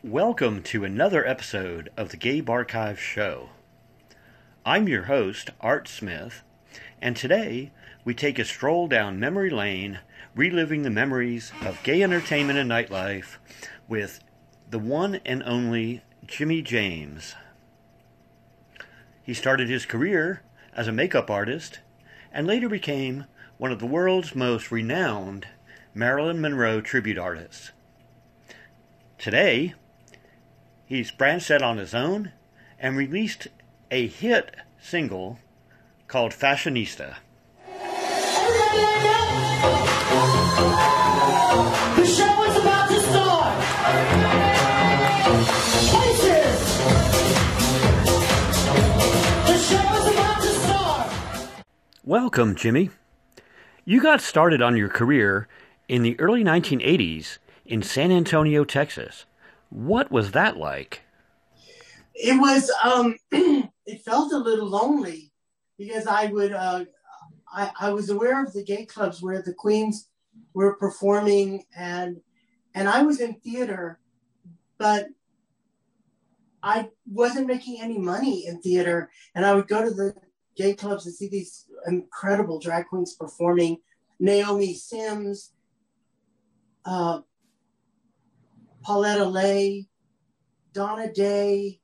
Welcome to another episode of the Gabe Archive Show. I'm your host, Art Smith, and today we take a stroll down memory lane, reliving the memories of gay entertainment and nightlife with the one and only Jimmy James. He started his career as a makeup artist and later became one of the world's most renowned Marilyn Monroe tribute artists. Today, he's branched out on his own and released a hit single called Fashionista. The show is about to start. Places. The show is about to start. Welcome, Jimmy. You got started on your career in the early 1980s in San Antonio, Texas. What was that like? It was, it felt a little lonely because I was aware of the gay clubs where the queens were performing and I was in theater, but I wasn't making any money in theater. And I would go to the gay clubs and see these incredible drag queens performing. Naomi Sims, Pauletta Lay, Donna Day.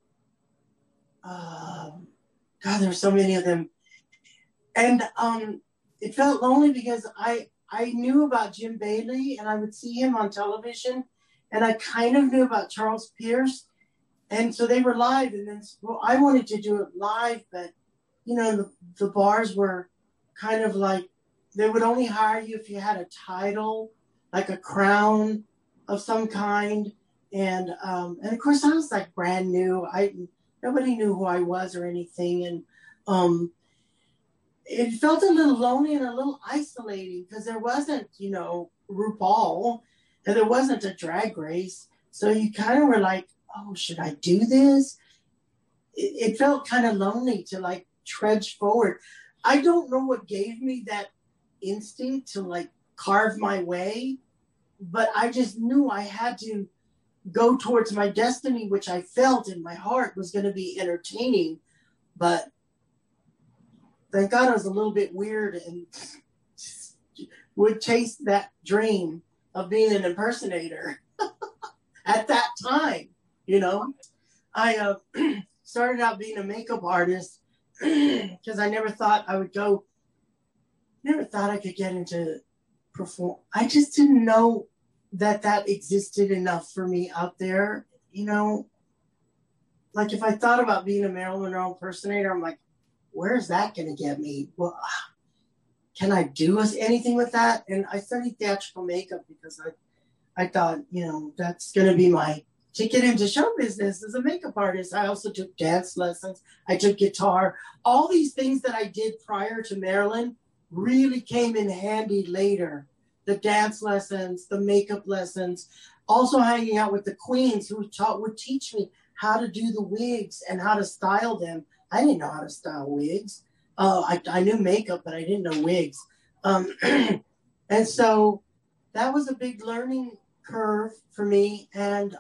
God, there's so many of them. And it felt lonely because I knew about Jim Bailey and I would see him on television, and I kind of knew about Charles Pierce. And so they were live, and then I wanted to do it live, but you know, the bars were kind of like, they would only hire you if you had a title, like a crown of some kind. And of course I was like brand new. Nobody knew who I was or anything. And it felt a little lonely and a little isolating because there wasn't, you know, RuPaul, and there wasn't a Drag Race. So you kind of were like, oh, should I do this? It felt kind of lonely to like trudge forward. I don't know what gave me that instinct to like carve my way, but I just knew I had to go towards my destiny, which I felt in my heart was going to be entertaining. But thank God I was a little bit weird and would chase that dream of being an impersonator at that time. You know, I started out being a makeup artist because I never thought I could get into perform. I just didn't know that existed enough for me out there. You know, like if I thought about being a Marilyn Monroe impersonator, I'm like, where's that going to get me? Well, can I do anything with that? And I studied theatrical makeup because I thought, you know, that's going to be my ticket into show business as a makeup artist. I also took dance lessons. I took guitar. All these things that I did prior to Marilyn really came in handy later. The dance lessons, the makeup lessons, also hanging out with the queens who would teach me how to do the wigs and how to style them. I didn't know how to style wigs. I knew makeup, but I didn't know wigs. And so that was a big learning curve for me. And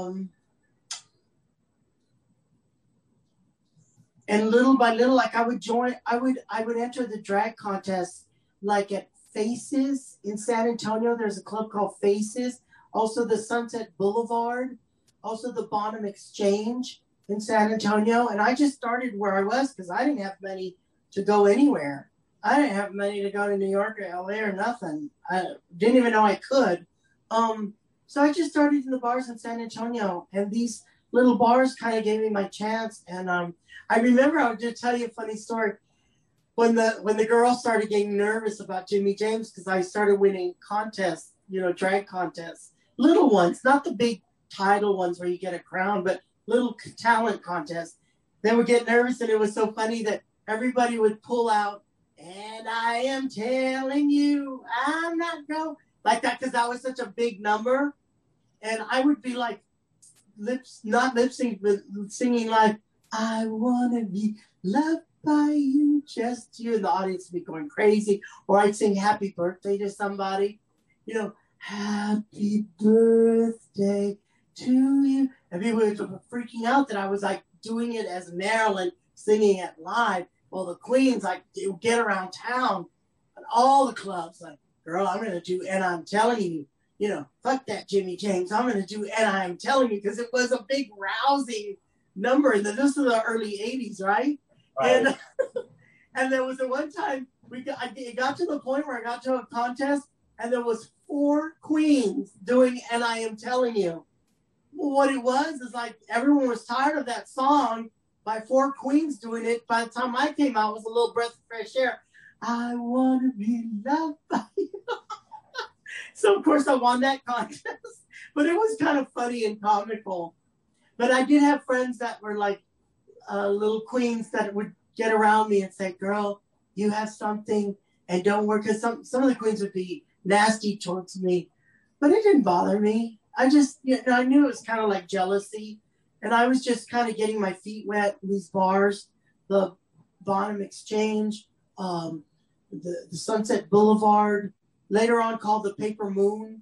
little by little, like I would enter the drag contest, like at Faces in San Antonio. There's a club called Faces. Also the Sunset Boulevard. Also the Bonham Exchange in San Antonio. And I just started where I was because I didn't have money to go anywhere. I didn't have money to go to New York or LA or nothing. I didn't even know I could. So I just started in the bars in San Antonio, and these little bars kind of gave me my chance. And I remember, I'll just tell you a funny story. When the girls started getting nervous about Jimmy James, because I started winning contests, you know, drag contests, little ones, not the big title ones where you get a crown, but little talent contests. They would get nervous, and it was so funny that everybody would pull out, and I am telling you, I'm not going, like that, because that was such a big number. And I would be like, not lip sync, but singing like, I want to be loved by you, just you, and the audience would be going crazy. Or I'd sing happy birthday to somebody, you know, happy birthday to you. And people were freaking out that I was like doing it as Marilyn, singing it live. Well, the Queens, like, they would get around town and all the clubs, like, girl, I'm going to do, and I'm telling you, you know, fuck that Jimmy James. I'm going to do, and I'm telling you, because it was a big rousing number. And this is the early 80s, right? And and there was the one time it got to the point where I got to a contest and there was 4 queens doing And I Am Telling You. Well, what it was is like everyone was tired of that song by 4 queens doing it. By the time I came out, it was a little breath of fresh air. I want to be loved by you. So, of course, I won that contest. But it was kind of funny and comical. But I did have friends that were like little queens that would get around me and say, girl, you have something and don't work. Because some of the queens would be nasty towards me. But it didn't bother me. I just, you know, I knew it was kind of like jealousy. And I was just kind of getting my feet wet in these bars, the Bonham Exchange, the Sunset Boulevard, later on called the Paper Moon,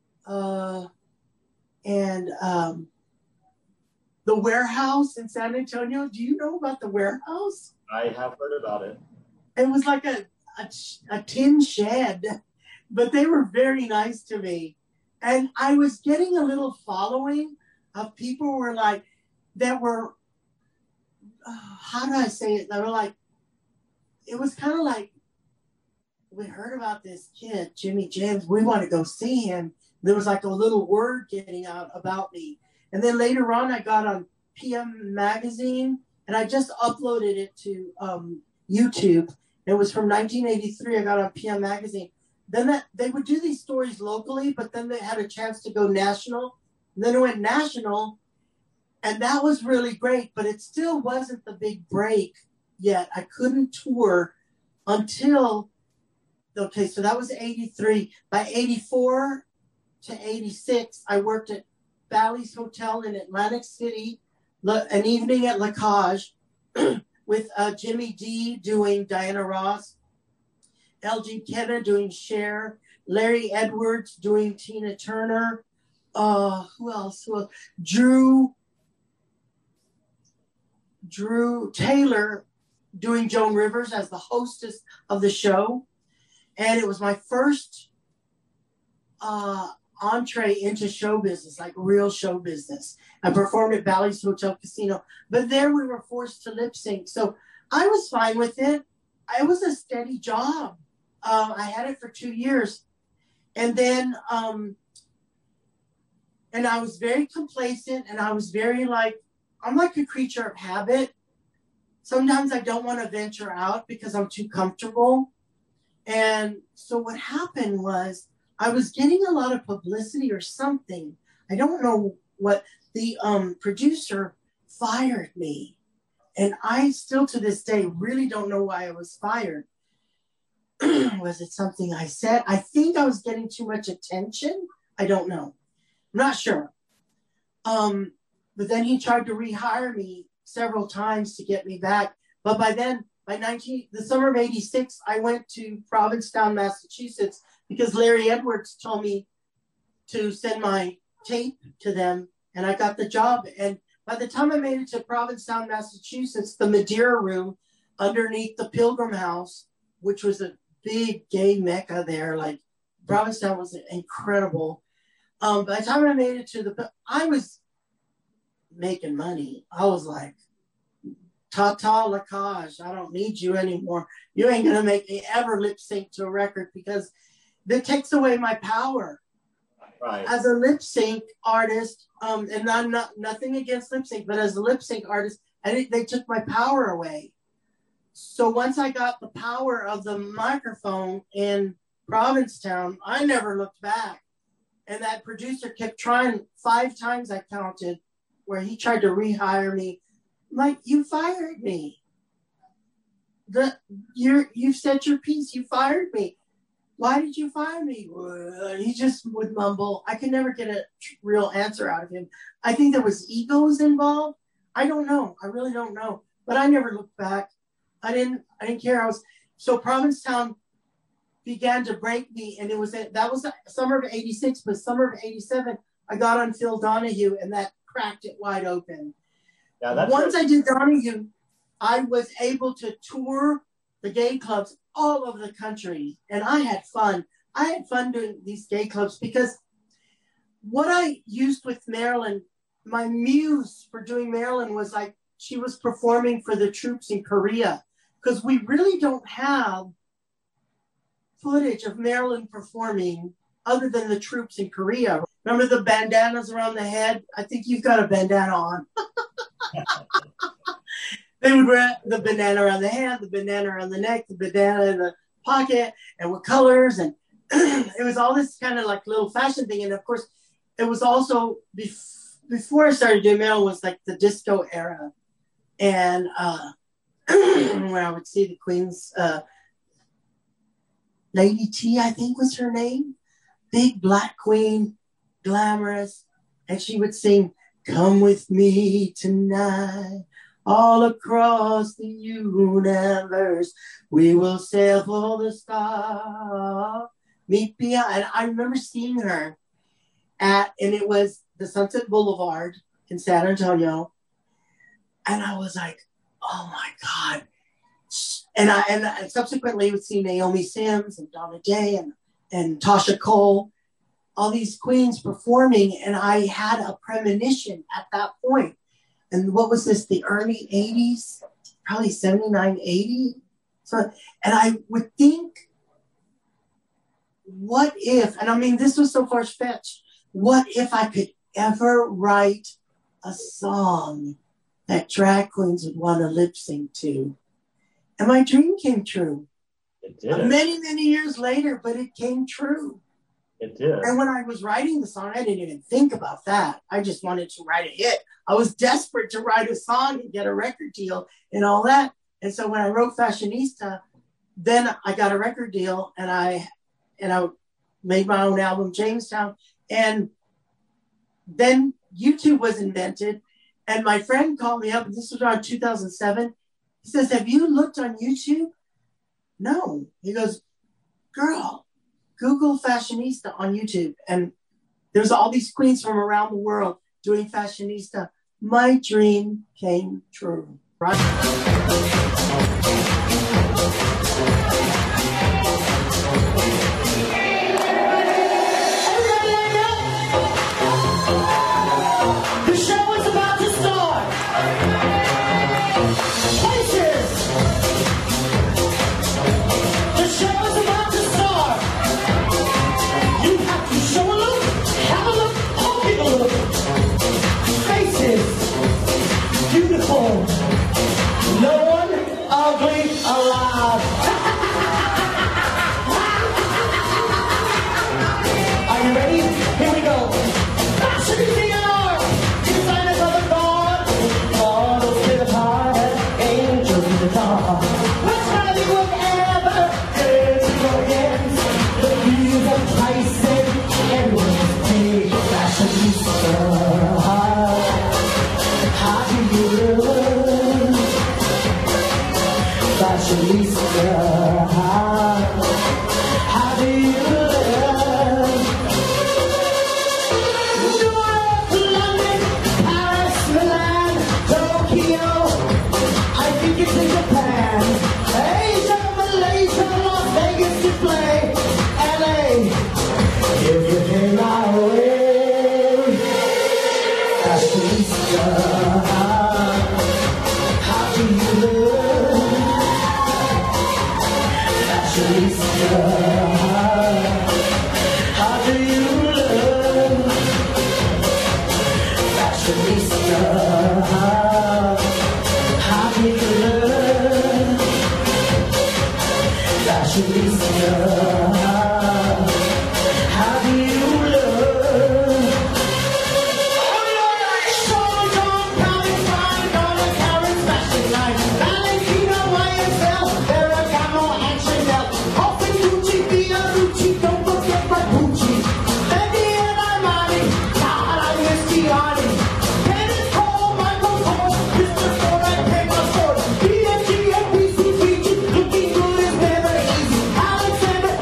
and the Warehouse in San Antonio. Do you know about the Warehouse? I have heard about it. It was like a tin shed, but they were very nice to me. And I was getting a little following of people who were like, that were, how do I say it? They were like, it was kind of like, we heard about this kid, Jimmy James. We want to go see him. There was like a little word getting out about me. And then later on, I got on PM Magazine, and I just uploaded it to YouTube. It was from 1983. I got on PM Magazine. Then they would do these stories locally, but then they had a chance to go national. And then it went national, and that was really great, but it still wasn't the big break yet. I couldn't tour until, okay, so that was 83. By 84 to 86, I worked at Bally's Hotel in Atlantic City, an evening at La Cage, with Jimmy D doing Diana Ross, L.G. Kenna doing Cher, Larry Edwards doing Tina Turner, who else? Drew Taylor doing Joan Rivers as the hostess of the show. And it was my first entree into show business, like real show business. I performed at Bally's Hotel Casino, but there we were forced to lip sync. So I was fine with it. It was a steady job. I had it for 2 years. And then, and I was very complacent, and I was very like, I'm like a creature of habit. Sometimes I don't want to venture out because I'm too comfortable. And so what happened was I was getting a lot of publicity or something. I don't know what. The producer fired me. And I still to this day really don't know why I was fired. Was it something I said? I think I was getting too much attention. I don't know. I'm not sure. But then he tried to rehire me several times to get me back. But by then, the summer of 86, I went to Provincetown, Massachusetts, because Larry Edwards told me to send my tape to them, and I got the job. And by the time I made it to Provincetown, Massachusetts, the Madeira Room underneath the Pilgrim House, which was a big gay mecca there, like Provincetown was incredible. By the time I made it I was making money. I was like, ta-ta, La Cage, I don't need you anymore. You ain't going to make me ever lip sync to a record, because that takes away my power. Right. As a lip sync artist, and I'm nothing against lip sync, but as a lip sync artist, they took my power away. So once I got the power of the microphone in Provincetown, I never looked back. And that producer kept trying. 5 times I counted where he tried to rehire me. I'm like, you fired me. You've said your piece. You fired me. Why did you fire me? He just would mumble. I could never get a real answer out of him. I think there was egos involved. I don't know. I really don't know. But I never looked back. I didn't care. So Provincetown began to break me, and that was summer of 86, but summer of 87, I got on Phil Donahue, and that cracked it wide open. Yeah, that's Once I did Donahue, I was able to tour the gay clubs all over the country, and I had fun. I had fun doing these gay clubs because what I used with Marilyn, my muse for doing Marilyn was like she was performing for the troops in Korea, because we really don't have footage of Marilyn performing other than the troops in Korea. Remember the bandanas around the head? I think you've got a bandana on. They would wear the bandana around the head, the bandana around the neck, the bandana in the pocket, and with colors. And it was all this kind of like little fashion thing. And of course, it was also before I started doing Marilyn was like the disco era. And where I would see the Queens, Lady T, I think was her name. Big black queen, glamorous. And she would sing, "Come with me tonight, all across the universe. We will sail for the stars. Meet me." And I remember seeing her and it was the Sunset Boulevard in San Antonio. And I was like, oh my God. And I subsequently would see Naomi Sims and Donna Day and Tasha Cole, all these queens performing. And I had a premonition at that point. And what was this, the early 80s? Probably 79, 80. So, and I would think, what if, and I mean, this was so far-fetched, what if I could ever write a song that drag queens would want to lip sync to? And my dream came true. It did. Many, many years later, but it came true. It did. And when I was writing the song, I didn't even think about that. I just wanted to write a hit. I was desperate to write a song and get a record deal and all that. And so when I wrote Fashionista, then I got a record deal and I made my own album, Jamestown. And then YouTube was invented. And my friend called me up, and this was around 2007. He says, "Have you looked on YouTube?" No. He goes, "Girl, Google Fashionista on YouTube." And there's all these queens from around the world doing Fashionista. My dream came true. Right? Everybody lined up. The show is about to start. Places. The show is about to start. You have to show a look, have a look, or give a look. Faces. Beautiful. No one ugly alive. Are you ready? Here we go. Fashion is the art. Designers of the God. Models to the heart. Angels to the top. What's Hollywood ever? Girls to your hands. The views of Tyson. Everyone's paid. Fashionista. How do you look? Fashionista. How do you look? New York, London, Paris, Milan, Tokyo. I think it's in Japan. Asia, Malaysia, Las Vegas to play. LA, if you came my way. Fashionista. How do you look? Fashionista. How do you look? Fashionista. How do you look? Fashionista. How do you look? Sean John, Calvin Klein, Donna Karen's Fashion Line, Valentino, YSL, Ferragamo, and Chanel. Often Gucci, Fiorucci, don't forget my Gucci. Fendi and Armani, Prada, Giuliani. Kenneth Cole, Michael Kors, Christopher and Taylor Swift. B&G and BCBG, looking good is never easy. Alexander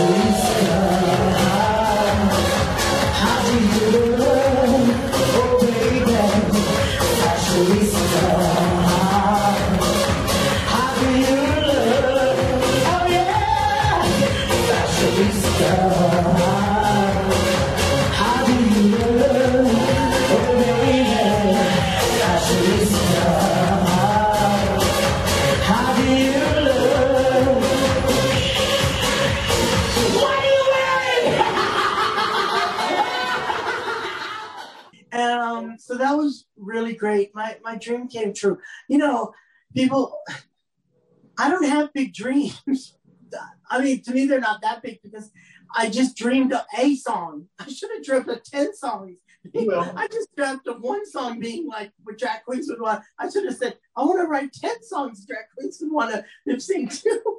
So that was really great. My dream came true. You know, people, I don't have big dreams. I mean, to me, they're not that big because I just dreamed of a song. I should have dreamt of 10 songs. I just dreamt of one song being like what drag queens would want. I should have said, I want to write 10 songs drag queens would want to lip sync to.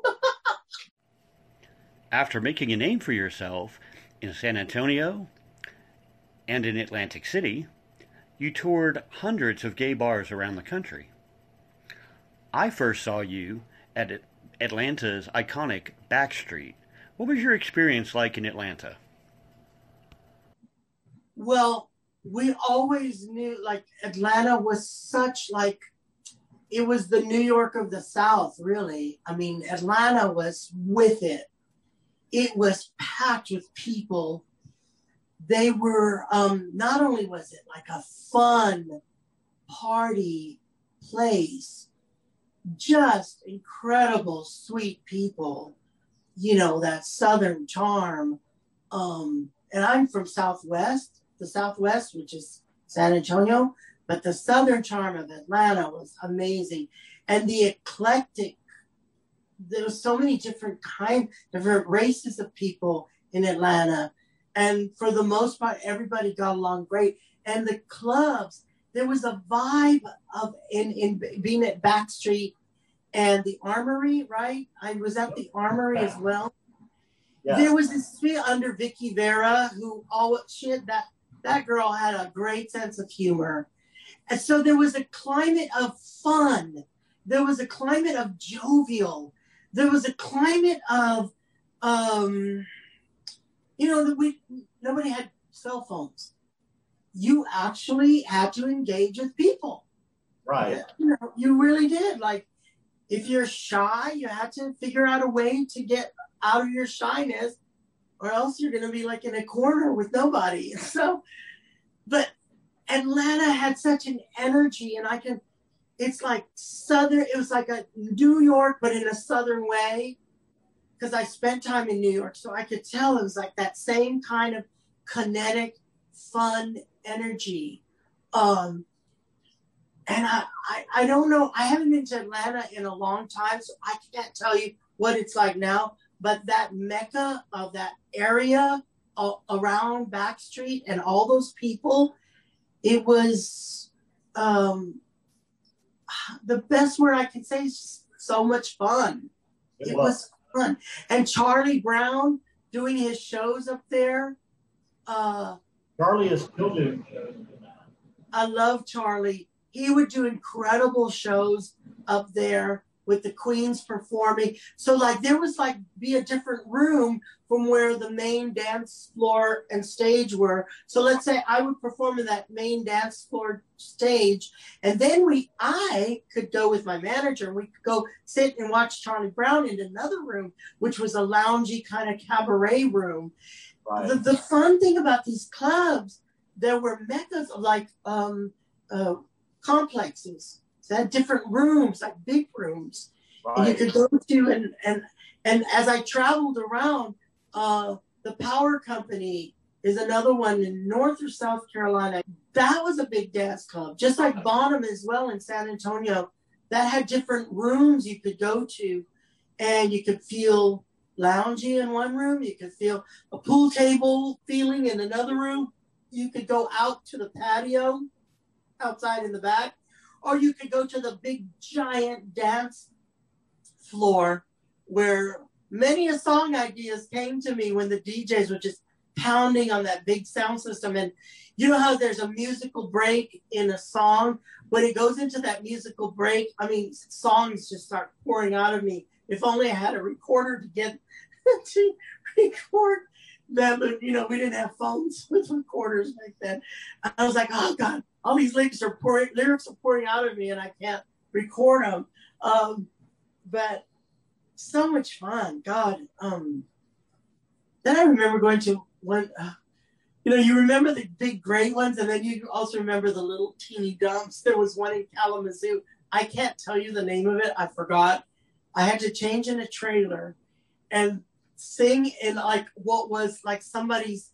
After making a name for yourself in San Antonio and in Atlantic City, you toured hundreds of gay bars around the country. I first saw you at Atlanta's iconic Backstreet. What was your experience like in Atlanta? Well, we always knew, like, Atlanta was such, like, it was the New York of the South, really. I mean, Atlanta was with it. It was packed with people. They were, not only was it like a fun party place, just incredible, sweet people, you know, that Southern charm. And I'm from the Southwest, which is San Antonio, but the Southern charm of Atlanta was amazing. And the eclectic, there were so many different races of people in Atlanta. And for the most part, everybody got along great. And the clubs, there was a vibe of in being at Backstreet and the Armory, right? I was at the Armory as well. Yeah. There was this feel under Vicky Vera, who that girl had a great sense of humor. And so there was a climate of fun. There was a climate of jovial. There was a climate of, nobody had cell phones. You actually had to engage with people. Right. You really did. Like, if you're shy, you had to figure out a way to get out of your shyness, or else you're going to be like in a corner with nobody. So, but Atlanta had such an energy, and it's like Southern, it was like a New York, but in a Southern way. Because I spent time in New York, so I could tell it was like that same kind of kinetic, fun energy. And I don't know, I haven't been to Atlanta in a long time, so I can't tell you what it's like now. But that mecca of that area around Backstreet and all those people, it was the best word I can say is so much fun. It was fun. And Charlie Brown doing his shows up there. Charlie is still doing shows. I love Charlie. He would do incredible shows up there with the Queens performing. So like there was like be a different room from where the main dance floor and stage were. So let's say I would perform in that main dance floor stage, and then I could go with my manager and we could go sit and watch Charlie Brown in another room, which was a loungy kind of cabaret room. Right. The fun thing about these clubs, there were meccas of like complexes that had different rooms, like big rooms. Right. And you could go to, and as I traveled around, the Power Company is another one in North or South Carolina. That was a big dance club, just like Bonham as well in San Antonio. That had different rooms you could go to, and you could feel loungy in one room. You could feel a pool table feeling in another room. You could go out to the patio outside in the back, or you could go to the big giant dance floor where many a song ideas came to me when the DJs were just pounding on that big sound system. And you know how there's a musical break in a song? When it goes into that musical break, I mean, songs just start pouring out of me. If only I had a recorder to get to record them. And, you know, we didn't have phones with recorders back then. I was like, oh God, all these lyrics are pouring out of me and I can't record them. But so much fun. God. Then I remember going to one, you know, you remember the big gray ones, and then you also remember the little teeny dumps. There was one in Kalamazoo. I can't tell you the name of it. I forgot. I had to change in a trailer and sing in like what was like somebody's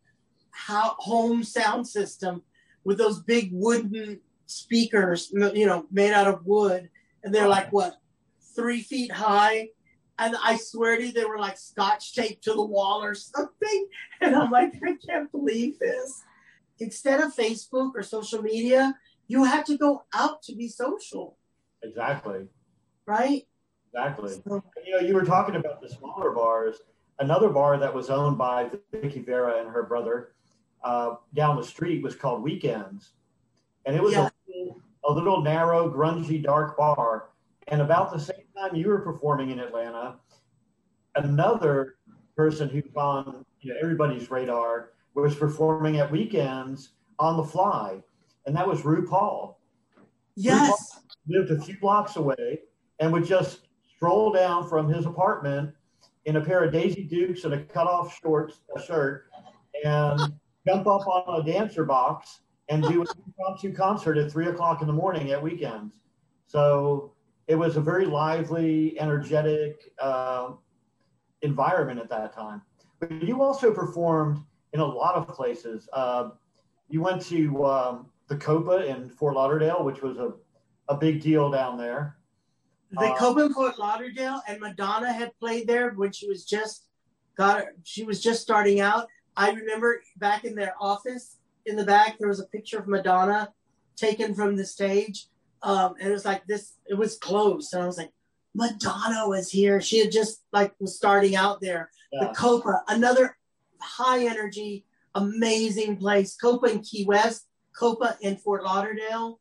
home sound system with those big wooden speakers, you know, made out of wood. And they're like, what, 3 feet high? And I swear to you, they were like scotch taped to the wall or something. And I'm like, I can't believe this. Instead of Facebook or social media, you had to go out to be social. Exactly. Right? Exactly. You know, you were talking about the smaller bars. Another bar that was owned by Vicky Vera and her brother down the street was called Weekends. And it was a little narrow, grungy, dark bar. And about the same time you were performing in Atlanta, another person who's on everybody's radar was performing at Weekends on the fly. And that was RuPaul. Yes. RuPaul lived a few blocks away and would just stroll down from his apartment in a pair of Daisy Dukes and a cutoff shirt and jump up on a dancer box and do an impromptu concert at 3:00 in the morning at Weekends. So it was a very lively, energetic environment at that time. But you also performed in a lot of places. You went to the Copa in Fort Lauderdale, which was a big deal down there. The Copa in Fort Lauderdale, and Madonna had played there when she was just starting out. I remember back in their office in the back, there was a picture of Madonna taken from the stage. And it was like this, it was closed. And I was like, Madonna was here. She had just was starting out there. Yeah. The Copa, another high energy, amazing place. Copa in Key West, Copa in Fort Lauderdale.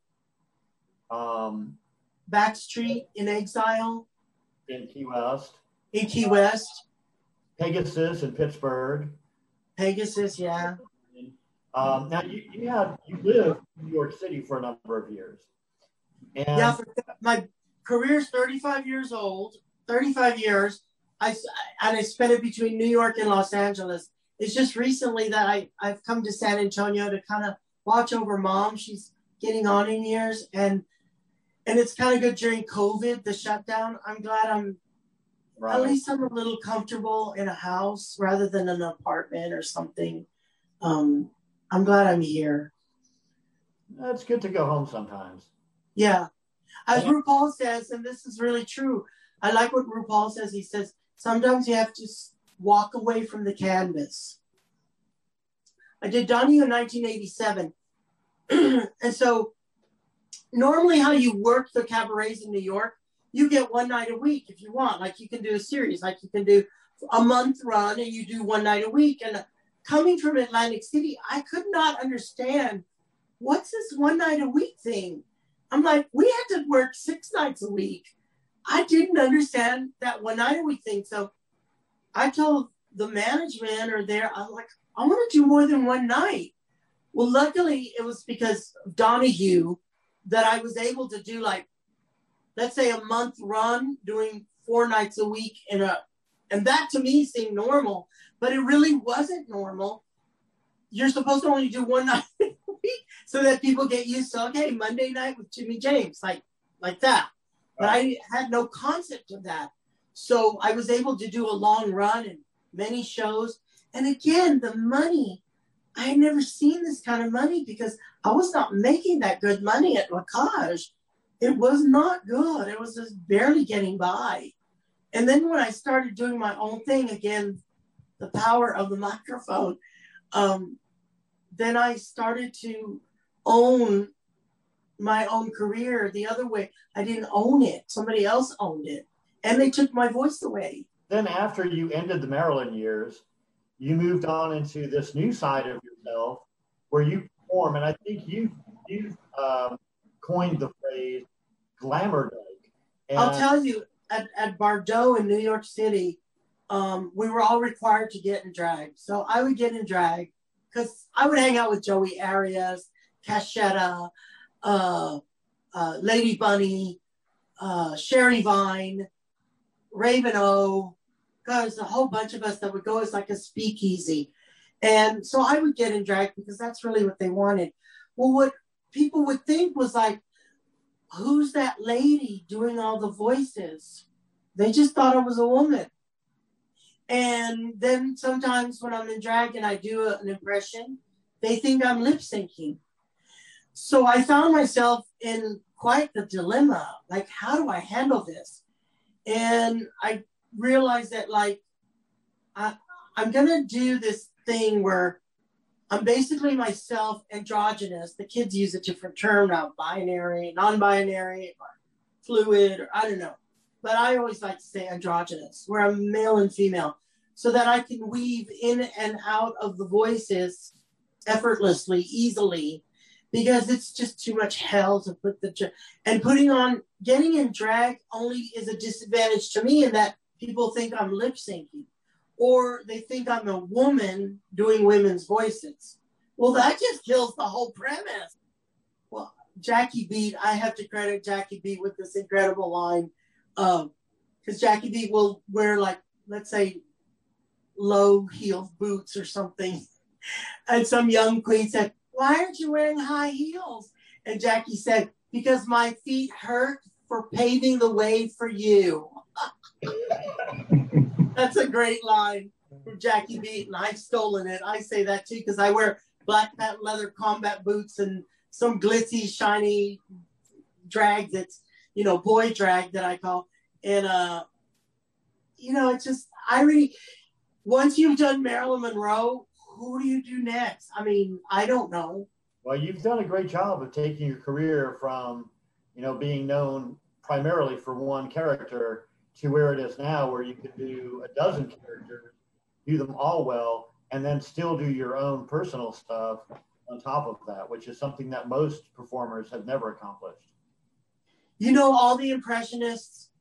Backstreet in Exile. In Key West. In Key West. Pegasus in Pittsburgh. Pegasus, yeah. Now you lived in New York City for a number of years. And yeah, my career is 35 years old. 35 years. I spent it between New York and Los Angeles. It's just recently that I've come to San Antonio to kind of watch over Mom. She's getting on in years, and it's kind of good during COVID, the shutdown. I'm glad at least I'm a little comfortable in a house rather than an apartment or something. I'm glad I'm here. It's good to go home sometimes. Yeah. As RuPaul says, and this is really true, I like what RuPaul says. He says, sometimes you have to walk away from the canvas. I did Donnie in 1987. And so normally how you work the cabarets in New York, you get one night a week if you want. Like you can do a series, like you can do a month run and you do one night a week. And coming from Atlantic City, I could not understand what's this one night a week thing. I'm like, we had to work 6 nights a week. I didn't understand that one night a week thing. So I told the management I'm like, I want to do more than one night. Well, luckily it was because of Donahue that I was able to do let's say a month run doing 4 nights a week and that to me seemed normal, but it really wasn't normal. You're supposed to only do one night a week so that people get used to, okay, Monday night with Jimmy James, like that. But I had no concept of that. So I was able to do a long run and many shows. And again, the money, I had never seen this kind of money because I was not making that good money at La Cage. It was not good. It was just barely getting by. And then when I started doing my own thing, again, the power of the microphone, then I started to own my own career the other way. I didn't own it. Somebody else owned it. And they took my voice away. Then after you ended the Maryland years, you moved on into this new side of yourself where you perform. And I think you coined the phrase glamour dyke. I'll tell you, at Bardot in New York City, we were all required to get in drag. So I would get in drag because I would hang out with Joey Arias, Cashetta, Lady Bunny, Sherry Vine, Raven O, because a whole bunch of us that would go as like a speakeasy. And so I would get in drag because that's really what they wanted. Well, what people would think was like, who's that lady doing all the voices? They just thought I was a woman. And then sometimes when I'm in drag and I do an impression, they think I'm lip syncing. So I found myself in quite the dilemma. Like, how do I handle this? And I realized that, like, I'm going to do this thing where I'm basically myself, androgynous. The kids use a different term now, binary, non-binary, or fluid, or I don't know. But I always like to say androgynous, where I'm male and female, so that I can weave in and out of the voices effortlessly, easily, because it's just too much hell to put getting in drag only is a disadvantage to me in that people think I'm lip syncing, or they think I'm a woman doing women's voices. Well, that just kills the whole premise. Well, Jackie Beat, I have to credit Jackie Beat with this incredible line. Because Jackie Beat will wear, like, let's say, low-heeled boots or something. And some young queen said, "Why aren't you wearing high heels?" And Jackie said, "Because my feet hurt for paving the way for you." That's a great line from Jackie Beat, and I've stolen it. I say that too because I wear black patent leather combat boots and some glitzy, shiny drag that's, boy drag that I call. And, it's just, once you've done Marilyn Monroe, who do you do next? I mean, I don't know. Well, you've done a great job of taking your career from, being known primarily for one character to where it is now, where you can do a dozen characters, do them all well, and then still do your own personal stuff on top of that, which is something that most performers have never accomplished. All the impressionists,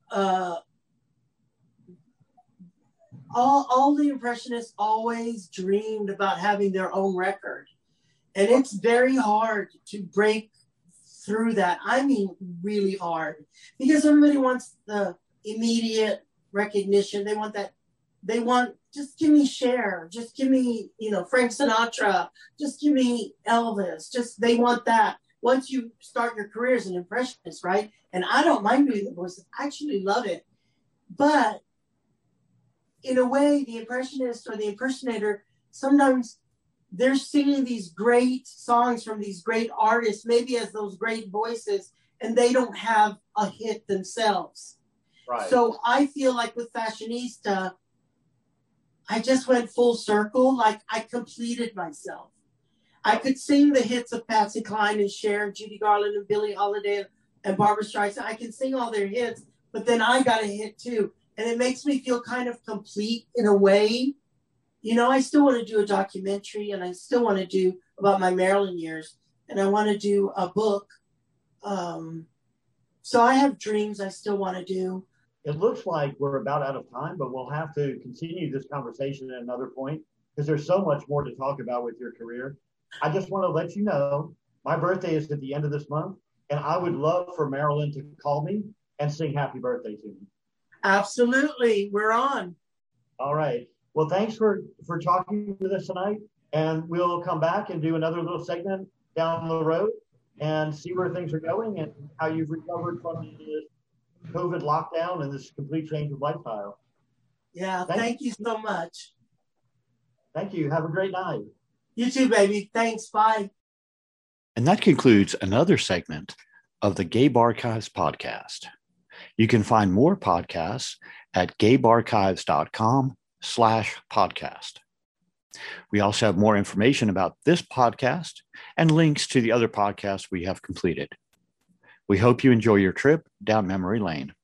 all the impressionists always dreamed about having their own record. And it's very hard to break through that. I mean, really hard. Because everybody wants the immediate recognition. They want, just give me Cher. Just give me, Frank Sinatra. Just give me Elvis. They want that. Once you start your career as an impressionist, right? And I don't mind doing the voices. I actually love it. But in a way, the impressionist or the impersonator, sometimes they're singing these great songs from these great artists, maybe as those great voices, and they don't have a hit themselves. Right. So I feel like with Fashionista, I just went full circle. Like, I completed myself. I could sing the hits of Patsy Cline and Cher and Judy Garland and Billie Holiday and Barbra Streisand. I can sing all their hits, but then I got a hit too. And it makes me feel kind of complete in a way. I still want to do a documentary, and I still want to do about my Maryland years, and I want to do a book. So I have dreams I still want to do. It looks like we're about out of time, but we'll have to continue this conversation at another point because there's so much more to talk about with your career. I just want to let you know my birthday is at the end of this month, and I would love for Marilyn to call me and sing happy birthday to me. Absolutely. We're on. All right. Well, thanks for talking with us tonight, and we'll come back and do another little segment down the road and see where things are going and how you've recovered from this COVID lockdown and this complete change of lifestyle. Yeah. Thank you so much. Thank you. Have a great night. You too, baby. Thanks. Bye. And that concludes another segment of the Gabe Archives podcast. You can find more podcasts at gabearchives.com/podcast. We also have more information about this podcast and links to the other podcasts we have completed. We hope you enjoy your trip down memory lane.